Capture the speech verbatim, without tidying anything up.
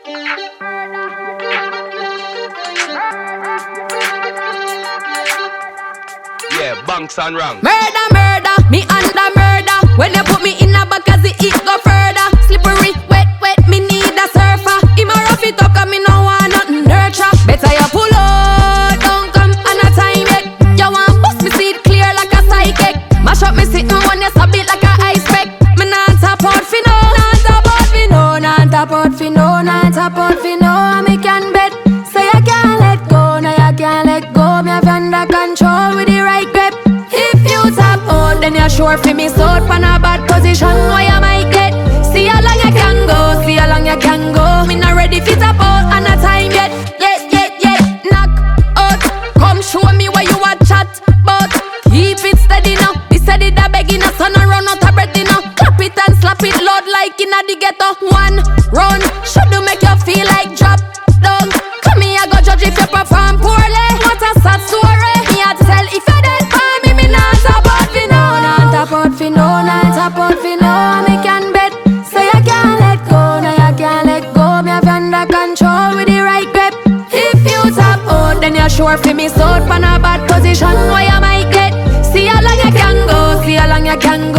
Yeah, banks and wrong. Murder, murder, me under murder. When you put me in a back as it go further. Slippery, wet, wet, me need a surfer. Him a rough it up, cause me no want nothing nurture. Better you pull out, don't come on a time yet. You want bust me see it clear like a psychic. Mash up me sitting one, you stab it like a ice pack. Me not tap out fi no, not tap out fi no, not tap out fi no, not tap out fi no. And me can bet, so you can't let go, no you can't let go. Me have under control with the right grip. If you tap out, then you're sure fi me out pan a bad position. Why you might get? See how long you can go, see how long you can go. Me not ready fi tap out, and a time yet, yet, yet, yet. Knock out, come show me where you a chat, but keep it steady now. Be steady da begging us, son and run out of breath now. Clap it and slap it loud like in a the ghetto. One run should do make you feel like drop down. Come here, go judge if you perform poorly. What a sad story. Me a tell if you dead for me, me not tap out fi no, not tap out fi no, not tap out fi no. Me can bet, so you can't let go, no you can't let go. Me have under control with the right grip. If you tap out, then you're sure fi me out pan a bad position. Why you might get? See how long you can go, see how long you can go.